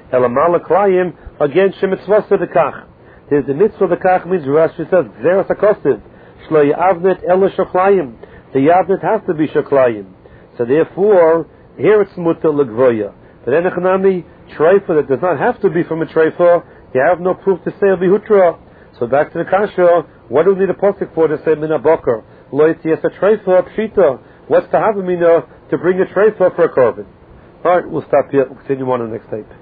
Elamala Klayim, again, Shemitzvah Sedekach. There's the mitzvah Dekach means Rashi says, Gzeras HaKosiv, Shlo Yavnet Ela Shoklayim. The Yavnet has to be Shoklayim. So therefore, here it's Mutter Legvoya. But then Echanami, Treifa that does not have to be from a Treifa, you have no proof to say Bihutra. So back to the Kasha, what do we need a posik for to say Mina Boker? Lo Yitzias a Treifa, Pshita. What's the Havamina to bring a Treifa for a korban? Alright, we'll stop here. We'll continue on the next tape.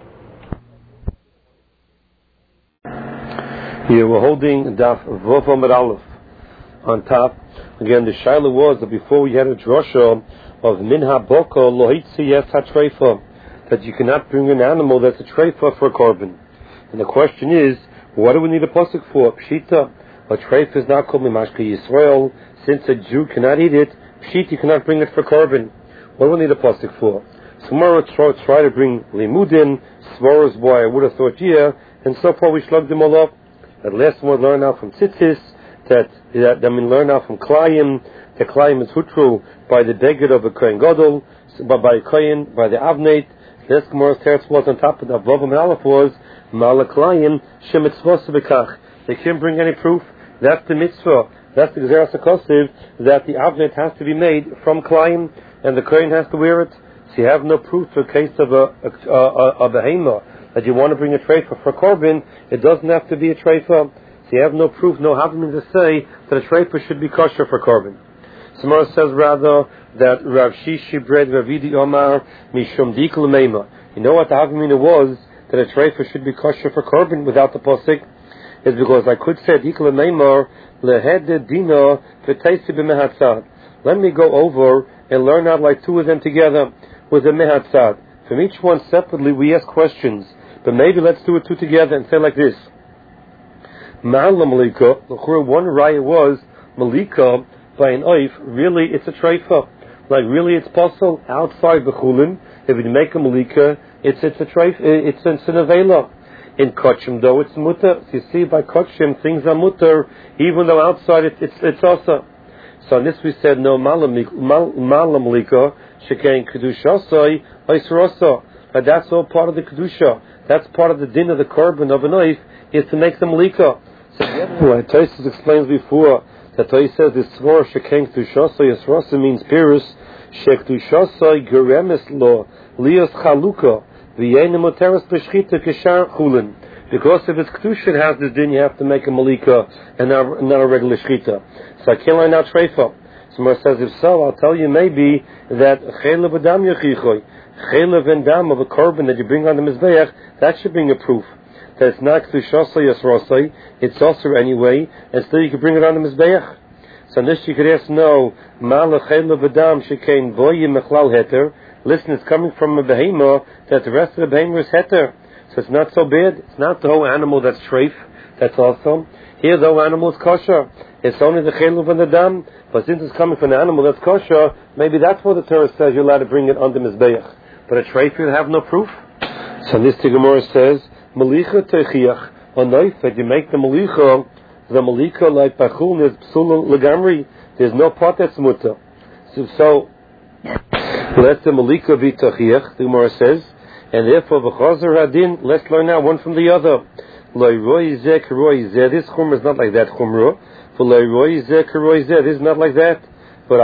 Here we're holding Daf Vav Amud Aleph on top. Again, the Shaila was that before we had a drasha of Minha Boker Lo Yitzias a Treifa, that you cannot bring an animal that's a treifa for a korban. And the question is, what do we need a pasuk for? Pshita, a treifa is not called Mimashka Yisrael. Since a Jew cannot eat it, Pshita, you cannot bring it for korban. What do we need a pasuk for? Tomorrow try to bring Limudin, Svaros boy, I would have thought and so far we slugged them all up. At last one learn out from Tzitzis, that we learn out from Klayim. The Klayim is Hutru by the Beged of a Kohen Gadol, by a Kohen, by the Avneit. This Gemara's teretz was on top of the Vav Amud Aleph was Malaklayim Shemitzvah Sebekach. They can't bring any proof. That's the mitzvah. That's the Gzeras HaKosiv, that the avnet has to be made from Klayim and the Kohen has to wear it. So you have no proof for a case of a behema that you want to bring a treifa for korban. It doesn't have to be a treifa. So you have no proof, no havamim to say that a treifa should be kosher for korban. Samara says rather that Rav Shishi bred Ravidi Omar Mishum Dikul Meima. You know what the Havamina was that a treifa should be kosher for korban without the posik? Is because I could say Dikul Meima Lehed Dina V'Teisi B'Mehatzad. Let me go over and learn out like two of them together with the Mehatzad. From each one separately we ask questions, but maybe let's do it two together and say like this. Ma'ala Malika, one raya was Malika by an oif, really it's a treifa. Like really it's possible outside the chulin. If you make a malika, it's a treifa, it's an avela. In kachim though it's mutter. So you see by kachim things are mutter, even though outside it's also. So on this we said no malam malika shekain kedushasai oisrosa. But that's all part of the kedusha. That's part of the din of the korban of an oif is to make the malika. So what Tosfos explains before. That he says this swar shekain kedushasai yisrosa means pirus shekdushasai geremes lo lios chaluka v'yein moteres b'shchita keshar chulin. Because if it's kedusha, it has this din, you have to make a malika and not a regular shchita. So I can't learn out treifa. Someone says, if so, I'll tell you maybe that chelev adam yachichoy, chelev and dam of a korban that you bring on the mizbeach, that should bring a proof that it's not kedushasai yisrosai, it's also anyway, and still you can bring it on the mizbeach. So this you could ask, no, malach chelev adam shekain voyim mechlal heter. Listen, it's coming from a behema that the rest of the behema is heter. So it's not so bad. It's not the whole animal that's treif. That's awesome. Here the whole animal is kosher. It's only the chelev and the dam. But since it's coming from an animal that's kosher, maybe that's what the Torah says you're allowed to bring it under mizbeach. But a treif you have no proof. So this the Gemara says, Malicha techiach, a knife that you make the malika like bachul is psul legamri. There's no part that's mutter. So let the malika be techiach, the Gemara says, and therefore v'chazer hadin. Let's learn now one from the other. This chumrah is not like that chumrah. This is not like that. But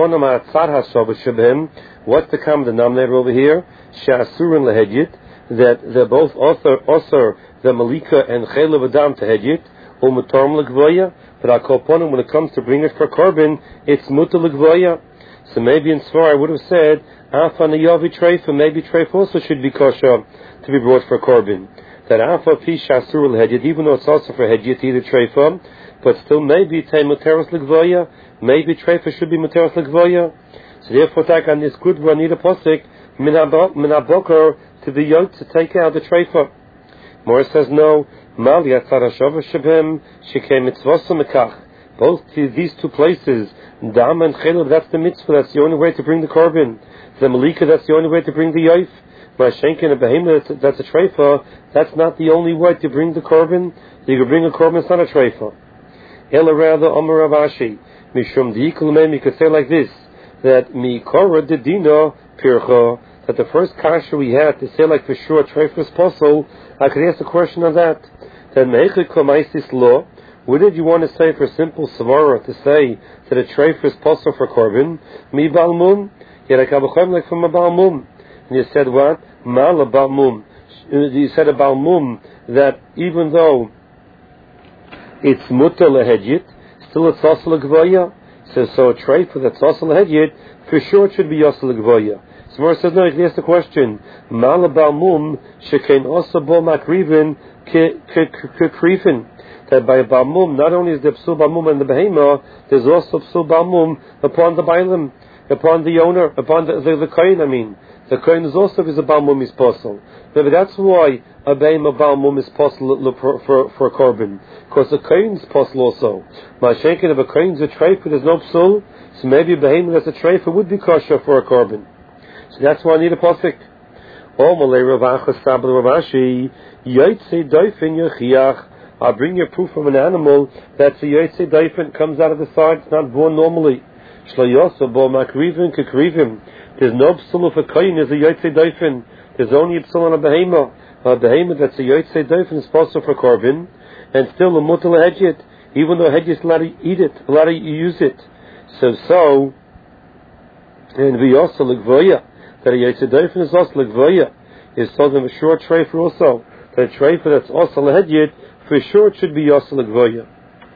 what's the common denominator over here? She'asurin lehedyit, that they're both also the malika and chelev adam to hedyit, or mutarm legvoya. But akoponim, when it comes to bring it for korban, it's mutar legvoya. So maybe in Svar I would have said, Afa Nayavi Treif, maybe Treif also should be kosher to be brought for korban. That Afa Pisha Surul Hedyet, even though it's also for Hedyet, either Treifa, but still maybe Tay Muteros Ligvoya, maybe Treifa should be Muteros Ligvoya. So therefore, take on this good one, need a posik, Minabokar, to be yoked to take out the Treifa. Morris says no, Mal Yatzar Hashava Shabhem, Shekei Mitzvasa Mekach. Both these two places, Dam and Chelev, that's the mitzvah, that's the only way to bring the korban. The Malika, that's the only way to bring the Yoif. Mashenkin and Behemoth, that's a treifa, that's not the only way to bring the korban. You can bring a korban, it's not a treifa. Ela rather, Omer Ravashi, Mishum Diikul Mem, you could say like this, that Mi Korah Dedino Pircha, that the first kasha we had to say like for sure treif was possible, I could ask a question on that. Then meichik komaisis law. What did you want to say for simple svara to say that a treif is possible for korban? Mi balmum. Yet I kabachom like from a balmum. And you said what? Mal a balmum. You said a balmum that even though it's mutter lehedjit, still it's also legvoya. So a treif that's also lehedjit, for sure it should be also legvoya. So Mor says no. You can ask the question. Mal a balmum shekain also bo makrivin kekrifin. That by a balmum, not only is there psul balmum in the behema, there's also psul balmum upon the bailim, upon the owner, upon the kohen. I mean, the kohen is also if a balmum is possible. But that's why a behema balmum is possible for korban, because the kohen is possible also. Ma'ashenkin if a kohen is a treif, there's no psul, so maybe a behema that's a treif would be kosher for a korban. So that's why I need a posik. Oh, malay ravacha sabel ravashi yaitse doifin yechiach. I'll bring you a proof from an animal that's a yotze daifin, comes out of the side, it's not born normally. Shloyosa bo makrivim kekrivim. There's no psul of a kohen is a yotze daifin. There's only a psul on a behema. A behema that's a yotze daifin is possible for korban, and still a mutal hedjit, even though hedjit is allowed to eat it, allowed to use it. So, and we also legvoya, that a yotze daifin is also legvoya, is told them a short treifer also. That a treifer that's also hedjit, for sure it should be Yosel Gvoya.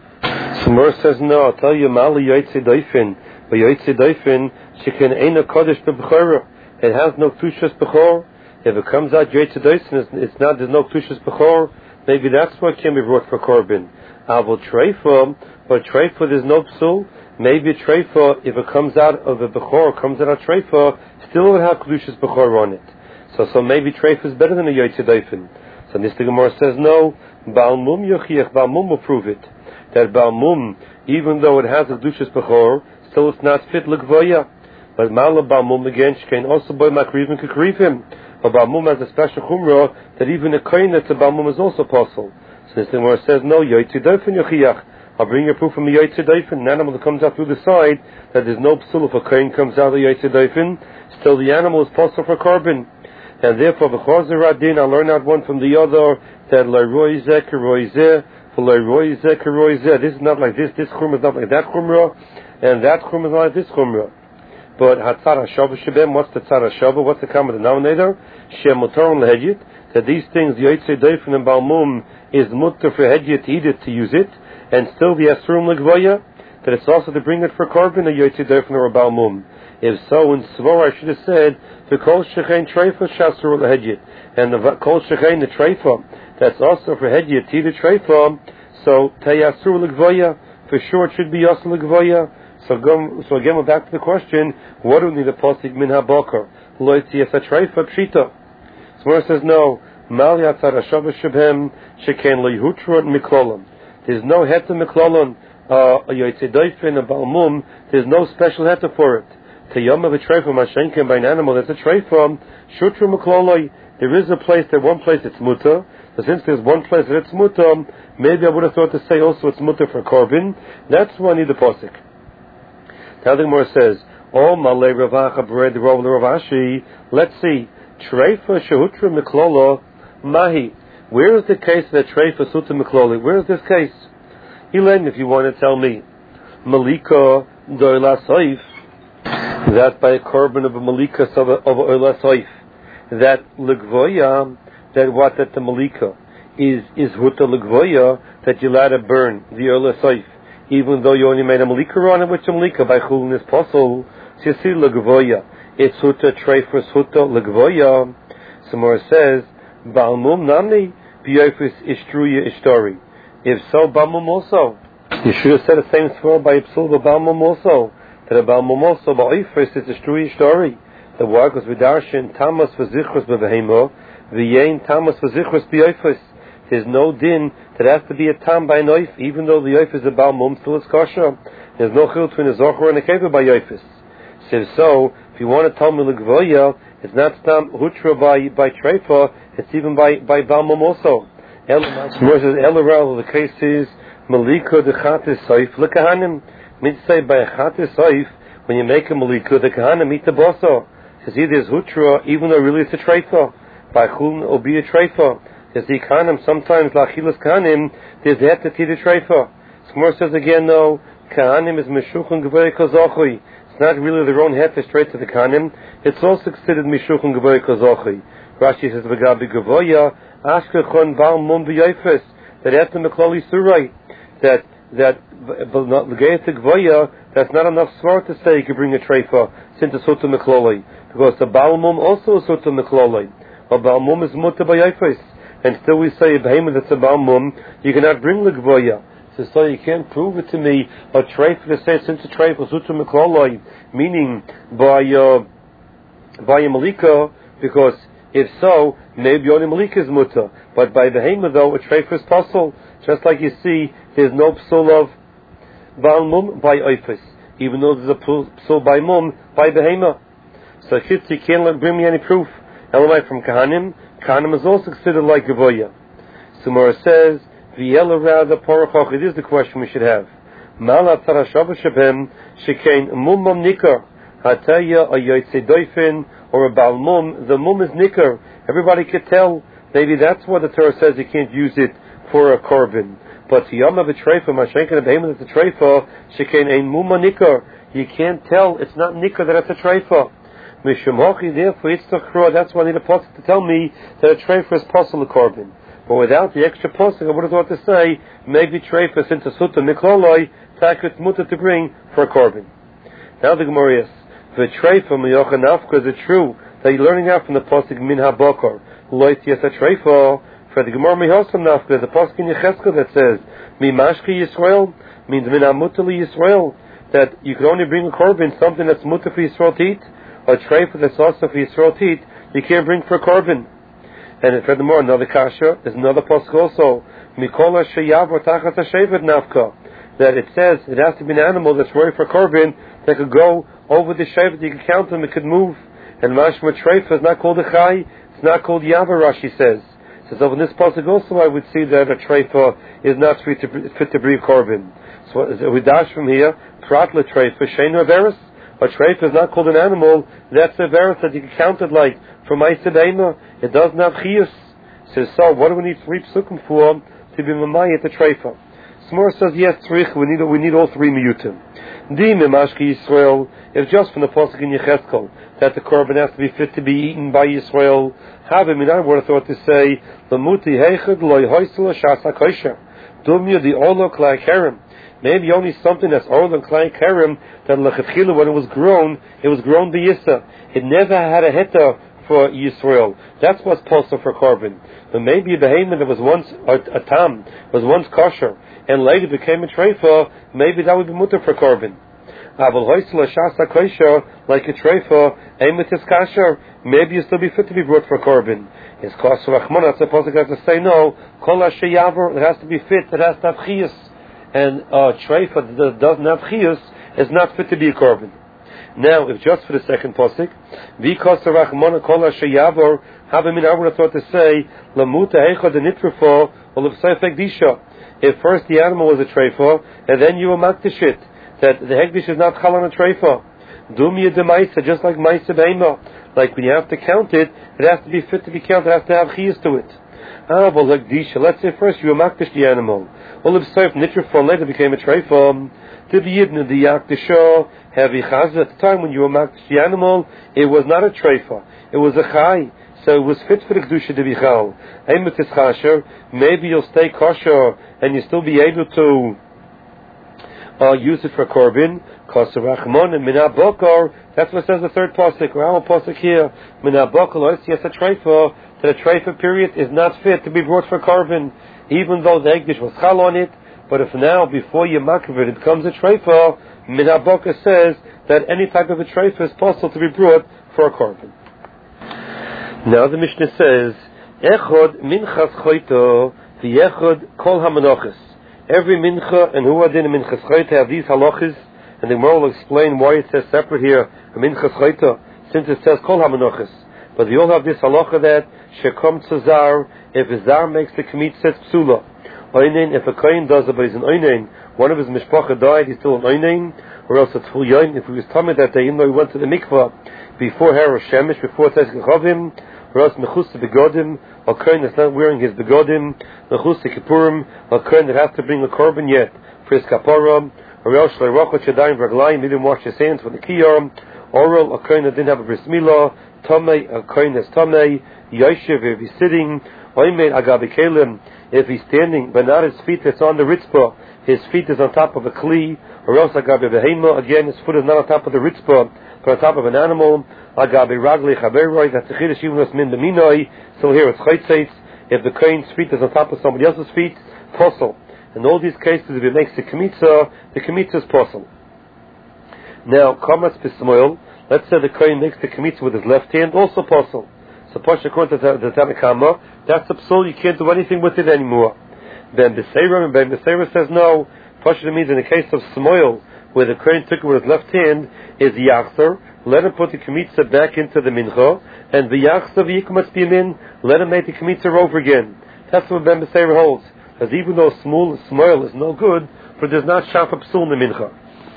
Samur says no, I'll tell you Mali Yaitse Daifin. But Yaitse Daifin, she can ain't a Kodesh Bechora. It has no Tushas Bechor. If it comes out Yaitse Daifin, it's not, there's no Tushas Bechor. Maybe that's what can be brought for Korban. Avol Treifa, but Treifa there's no Psul. Maybe Treifa, if it comes out of a Bechor, comes out of Treifa, still would have Tushas Bechor on it. So maybe Treifa is better than a Yaitse Daifin. So Mr. Gemara says no. Balmum yochiach, Balmum will prove it. That Balmum, even though it has a Dushas Bechor, still it's not fit L'Gvoya. But Mala Balmum again, she can also buy Makrivim Kekrivim. But Balmum has a special Chumrah that even a Kohen that's a Balmum is also possible. So Mr. Gemara says no, Yoitze Daifin yochiach. I'll bring you a proof from the Yoitze Daifin. An animal that comes out through the side, that there's no psul if a Kohen comes out of the Yoitze Daifin, still the animal is possible for korban. And therefore, v'chozer radin, I learn out one from the other, that l'roi zeh k'roi zeh, v'l'roi zeh k'roi zeh. This is not like this chumrah is not like that chumrah, and that chumrah is not like this chumrah. But hatzar hashava shebem, what's the tzar hashava? What's the common denominator? Shem mutar l'hedjit, that these things, the Yoitze Daifin and Balmum, is mutar for hedjit to eat it, to use it, and still the asurum l'gvoya, that it's also to bring it for korban, a Yoitze Daifin or a Balmum. If so, in Svor, I should have said, the Kol Shechein Treifa Shasur L'Hedjit, and the Kol Shechein the Treifa, that's also for Hedjit, Tida Treifa, so Teyasur L'Gvoya, for sure it should be Yasur L'Gvoya. So again, we're back to the question, what do we need a Posik Min HaBokar? Lo Yitzias HaTreifa Pshita. Svor says no, Mal Yatzar HaShavah Shebhem, Shekein Lo Yehutrot Miklolam. There's no Heta Miklolam, a Yoitze Daifin, a Balmum, there's no special Heta for it. Teyama v'treifa mashenkin by an animal that's a treifa, shutru makloloi. There is a place, one place it's mutter. So since there's one place that it's mutter, maybe I would have thought to say also it's mutter for korban. That's why I need the posik. Now the Gemara says, "Oh malay ravacha bred rov l'ravashi." Let's see, treifa shehutru maklolo mahi. Where is the case that treifa sutra makloli? Where is this case? Elen, if you want to tell me, malika doila soif. That by a korban of a malika of a oila soif, that legvoya, that the malika is huta legvoya, that you allowed to burn the oila soif, even though you only made a malika on it, which a malika by chulin is possible. So you see legvoya, it's huta treifus huta legvoya. Somewhere says balmum namni b'yofis ishtruya ishtori. If so, balmum also. You should have said the same sword by psul balmum also. That about Momos so ba'ifris it's a true story. The word was v'darshin tamas v'zichros b'vehemo v'yein tamas v'zichros b'ifris. There's no din that has to be a tam by an oif, even though the oif is a bal mum, still it's kosher. There's no chil between a zocher and a kever by oifis. So if you want to tell me l'gvoya, it's not tam hutra by treifa, it's even by bal mum also. The case is malika dechatis soif l'kahanim. Means say by a chatis soif, when you make a malika, the kahana meet the bosso. Says here there's hutra, even though really it's a treifa. By chulin will be a treifa. There's the kanim, sometimes lachilas kanim, there's the heter to the treifa. Smor says again, no, kanim is meshuchon gevei kozochi. It's not really their own heter straight to the kanim. It's also considered meshuchon gevei kozochi. Rashi says, v'gabi gevoya, ashkechon bal mum v'yayfes. That heter mekloli surai. That that's not enough smart to say you can bring a treifa since it's Sutta Mekloli. Because the Balmum also is Sutta Mekloli. But Balmum is Mutta Bayayfis. And still we say, a behemoth that's a Balmum, you cannot bring the Gvoya. So you can't prove it to me, a treifa to say since a treifa is Sutta Mekloli, meaning by a Malika, because if so, maybe only Malika is Mutta. But by behemoth though, a treifa is possible. Just like you see, there's no psul of Balmum by Oifis, even though there's a psul by Mum by Behema. So you can't bring me any proof. Elamai from Kahanim. Kahanim is also considered like Gavoya. Sumara says, V'yela rather Porachach. It is the question we should have. Mala Tarashava Shabem Shekain Mum Nikar Hataya a Yoitse Doifin or a Balmum. The Mum is Nikar. Everybody could tell. Maybe that's why the Torah says you can't use it for a korban. But Yom of a treifa, Mashenkin of Behemoth is a treifa, Shekain ein muma nikar. You can't tell, it's not nikar that it's a treifa. Mishamochi, therefore, it's the chroa, that's why I need a pasuk to tell me that a treifa is possible korban. But without the extra pasuk, I would have thought to say, maybe treifa, since a sutta mikloloi, takut muta to bring for a korban. Now the Gemara is, the treifa, miyocha nafka, is it true that you're learning out from the pasuk min ha-bokor, loit yes a treifa, for the Gemara Mehosam Nafka, the pasuk in Yechezkel that says, Mi Mashki Yisrael, means Min HaMutali Yisrael, that you can only bring a korban, something that's mutter for Yisrael to eat, or treifa that's also for Yisrael to eat, you can't bring for a korban. And furthermore, another kasha, there's another pasuk also, Mikola Sheyav or Tachat HaShevet Nafka, that it says it has to be an animal that's ready for a korban, that could go over the shevet, you can count them, it could move. And Mashma treifa is not called a chai, it's not called Yava, Rashi says. So in this pasuk also I would see that a treifa is not fit to bring korban. So we dash from here, pratla treifa, sheinu averis. A treifa is not called an animal, that's a averis that you can count it like, from Ma'aseh Be'ema, it doesn't have chiyus. So what do we need 3 psukim for to be mamay at the treifa? Smor says yes, we need all 3 miyutim. Di memashki Yisrael, if just from the pasuk in Yechezkel that the korban has to be fit to be eaten by Yisrael, I would have thought to say, Lamuti heichad loy hoisel shasa kosher. Dumya the olo klai kerem. Maybe only something that's olo klai kerem that lechatchila when it was grown b'yissa. It never had a heta for Yisrael. That's what's possible for korban. But maybe a behemoth that was once a tam, was once kosher, and later became a treifa, maybe that would be mutter for korban. Aval hoisel shasa kosher, like a treifa, emetis kasher, maybe you still be fit to be brought for korban. It's kos rachmon, that's supposed to have to say no, kol ha-sheyaver, it has to be fit, it has to have chiyus. And treifa that doesn't have chiyus is not fit to be a korban. Now, if just for the second pasuk, v'kos rachmon kol ha-sheyaver, I would have thought to say, lamuta heichad nitrifo, or l'v'sayfek disha. If first the animal was a treifa, and then you were makdish it, that the hegdish is not chal on a treifa. Dumya de Maisa, just like Maisa Be'ema. Like when you have to count it, it has to be fit to be counted, it has to have chiyus to it. But like Disha, let's say first you makdish the animal. Well, if Seif Nitrifon later became a treifa, to be Yidna, the Yakdisha, heavy chazah, at the time when you makdish the animal, it was not a treifa, it was a chai. So it was fit for the Kedusha to be chal. Eimet is chasher, maybe you'll stay kosher, and you'll still be able to use it for korban. Koser Rachmon and Minah Bokor. That's what says the third pasuk. Or our pasuk here. Minah Bokor. Yes, a treifa. That a treifa period is not fit to be brought for korban, even though the Ekdish was chal on it. But if now before you makriv it becomes a treifa, Minah Bokor says that any type of a treifa is possible to be brought for a korban. Now the Mishnah says, Echod minchas choito v'echod kol hamanochis. Every mincha and huadin minchas choito have these halachas, and the Gemara will explain why it says separate here, minchas choito, since it says kol hamanochis. But they all have this halacha that shekom tzazar, if a zar makes the kmitz says psula. Oinen, if a kohen does it, but he's an oinen, one of his mishpacha died, he's still an oinen, or else a tful yoin, if he was tummy that day, even though he went to the mikvah, before Hera Shemesh, before Tzedek Chavim, Ros Mechus Begodim, a Kohen that's not wearing his Begodim, Mechus Kippurim, a Kohen that has to bring a korban yet for his Kapara, or else Shleirachot Shadayim Raglayim, he didn't wash his hands for the Kiyar, Oral, a Kohen that didn't have a Bris Milah, Tomei, a Kohen that's Tomei, Yoshev, if he's sitting, Oimed Agabi Kelim, if he's standing, but not his feet that's on the Ritzpah, his feet is on top of a Kli, or else Agabi Behema, again his foot is not on top of the Ritzpah, but on top of an animal, Agabi Ragli Chaberoi, that's the Chiddush even as Min Beminoi, so here it's Chaytzeitz, if the Kohen's feet is on top of somebody else's feet, Posel. In all these cases, if he makes the Kemitza is Posel. Now, Kamatz Pismoil, let's say the Kohen makes the Kemitza with his left hand, also Posel. So Pasha according to the Tanakama, that's a psul, you can't do anything with it anymore. Ben Beseira says no. Pasha means in the case of Smoil, where the Kohen took it with his left hand, is Yachzer, let him put the Kemitza back into the Mincha, and the Yachzer v'yikumatz biyamin, let him make the Kemitza over again. That's what Ben Beseira holds. Because even though Smoil is no good, but there's not Shafa psul in the Mincha.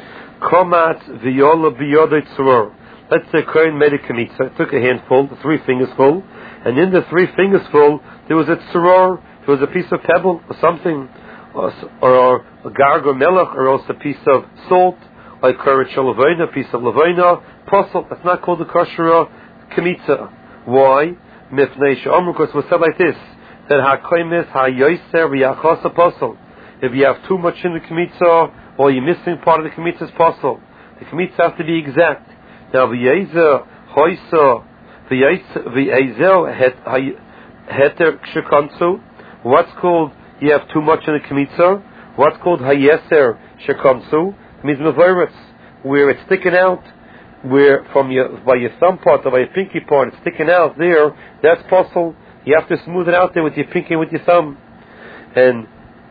Komat v'yola b'yodei tzuror. Let's say Kohen made a Kemitza, took a handful, 3 fingers full, and in the 3 fingers full, there was a tzuror, there was a piece of pebble or something, or a garg or melech, or else a piece of salt, or a karet shalavina, a piece of lavina, posel. That's not called a kosher Kemitza. Why? Mifnei she'omru, because it was said like this, that ha'koimis ha'yoser v'yachasa posel. If you have too much in the Kemitza, or you're missing part of the Kemitza's posel, the Kemitza has to be exact. Now, v'yezer, hoysa, v'yezer, heter shekansu. What's called, you have too much in the Kemitza? What's called hayeser shekansu? It means mevoritz, where it's sticking out, where by your thumb part or by your pinky part, it's sticking out there, that's possible. You have to smooth it out there with your pinky and with your thumb. And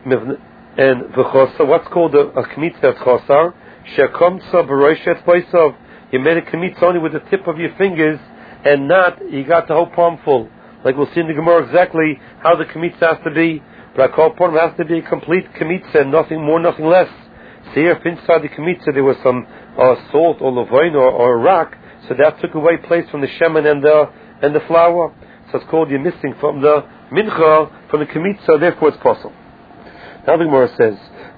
v'chosa, what's called a Kemitza chosar? Shekamsa b'roishet boisav. You made a Kemitza only with the tip of your fingers, and not, you got the whole palm full. Like we'll see in the Gemara exactly how the Kemitza has to be. But I call palm has to be a complete Kemitza, and nothing more, nothing less. See, if inside the Kemitza there was some salt or levain or a rock, so that took away place from the shemen and the flour. So it's called you're missing from the mincha, from the Kemitza, therefore it's possible. Now the Gemara says,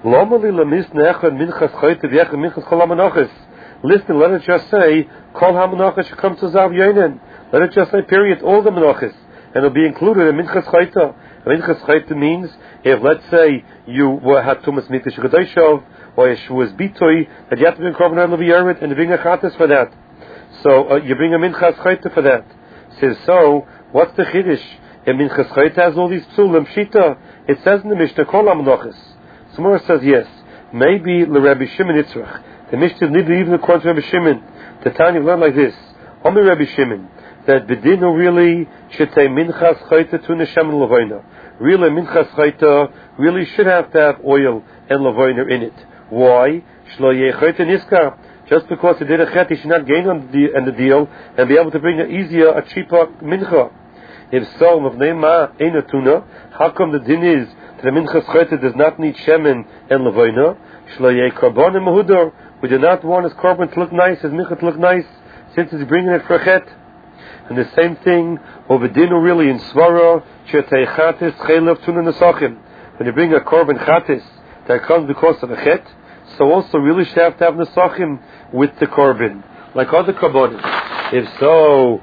listen, let it just say, Kol ha-menachas should to Zav Yoinen. Let it just say, period, all the menachas. And it'll be included in Minchas Chayta. Minchas Chayta means, if let's say you had Tumas Mikdash Gadeshov, or a Shavuos Bitoi, that you have to bring Korban Oil Levi and you bring a Chatas for that. So you bring a Minchas Chayta for that. Says, so, what's the Chiddush? If Minchas Chayta has all these psulim, Shita, it says in the Mishnah, Kol ha-menachas. Somewhere says yes. Maybe L'Rebbe Shimon Yitzrach. The Mishnah neither even according to Rabbi Shimon. The Tanya learned like this: Omer Rabbi Shimon, that Bedino really should say Minchas Chayta to Neshem and Levaina. Really, Minchas Chayta really should have to have oil and Levaina in it. Why? Shlo Yeh Chayta Niskar. Just because he did a chet, he should not gain on the deal and be able to bring a cheaper mincha. If so, Mavnei Eina Tuna, how come the din is that the Minchas Chayta does not need shemen and Levaina? Shlo Yeh Karbon and Mahudor. We do not want his korban to look nice, his mincha to look nice, since he's bringing it for a chet. And the same thing, over dinu really in svara, chetei chatis chaylev tuna nesachim. When you bring a korban chatis that comes because of a chet, so also really should have to have nesachim with the korban, like other korbanim. If so,